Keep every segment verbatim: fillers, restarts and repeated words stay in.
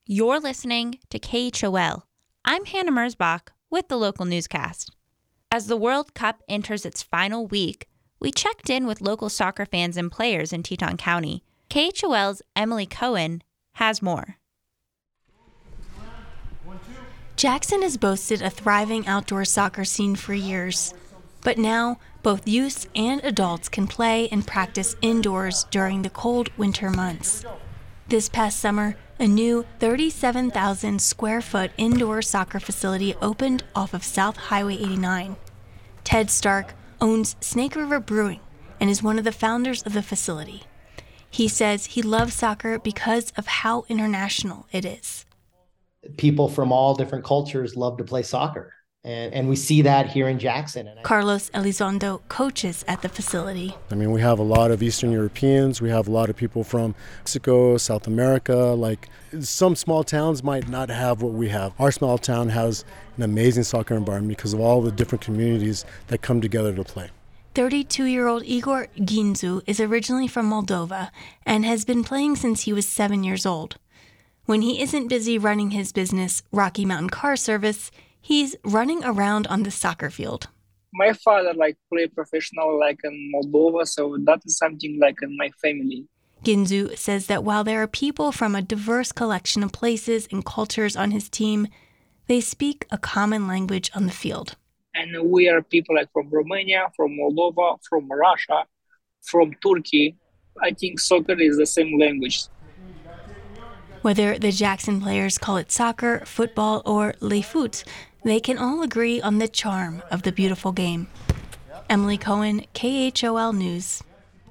You're listening to K H O L. I'm Hannah Merzbach with the local newscast. As the World Cup enters its final week, we checked in with local soccer fans and players in Teton County. K H O L's Emily Cohen has more. Jackson has boasted a thriving outdoor soccer scene for years, but now both youths and adults can play and practice indoors during the cold winter months. This past summer, a new thirty-seven thousand square foot indoor soccer facility opened off of South Highway eighty-nine. Ted Stark owns Snake River Brewing and is one of the founders of the facility. He says he loves soccer because of how international it is. People from all different cultures love to play soccer, and, and we see that here in Jackson. And Carlos Elizondo coaches at the facility. I mean, we have a lot of Eastern Europeans. We have a lot of people from Mexico, South America. Like, some small towns might not have what we have. Our small town has an amazing soccer environment because of all the different communities that come together to play. thirty-two-year-old Igor Ginzu is originally from Moldova and has been playing since he was seven years old. When he isn't busy running his business, Rocky Mountain Car Service, he's running around on the soccer field. My father like played professional like in Moldova, so that is something like in my family. Ginzu says that while there are people from a diverse collection of places and cultures on his team, they speak a common language on the field. And we are people like from Romania, from Moldova, from Russia, from Turkey. I think soccer is the same language. Whether the Jackson players call it soccer, football, or le foot, they can all agree on the charm of the beautiful game. Emily Cohen, K H O L News.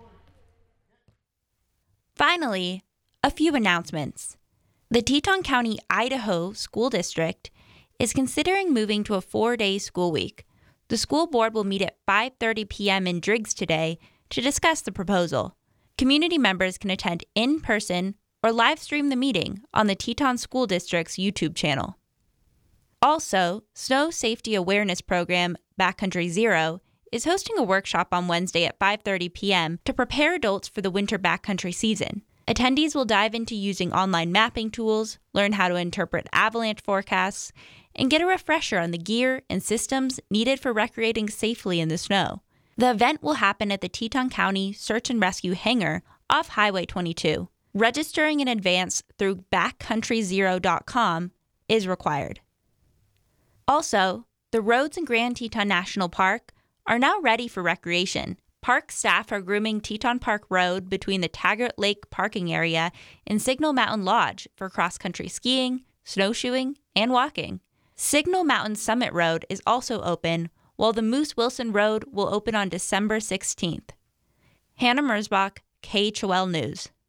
Finally, a few announcements. The Teton County, Idaho School District is considering moving to a four-day school week. The school board will meet at five thirty p.m. in Driggs today to discuss the proposal. Community members can attend in person or live stream the meeting on the Teton School District's YouTube channel. Also, Snow Safety Awareness Program Backcountry Zero is hosting a workshop on Wednesday at five thirty p.m. to prepare adults for the winter backcountry season. Attendees will dive into using online mapping tools, learn how to interpret avalanche forecasts, and get a refresher on the gear and systems needed for recreating safely in the snow. The event will happen at the Teton County Search and Rescue Hangar off Highway twenty-two. Registering in advance through backcountry zero dot com is required. Also, the roads in Grand Teton National Park are now ready for recreation. Park staff are grooming Teton Park Road between the Taggart Lake parking area and Signal Mountain Lodge for cross-country skiing, snowshoeing, and walking. Signal Mountain Summit Road is also open, while the Moose Wilson Road will open on December sixteenth. Hannah Merzbach, K H O L News.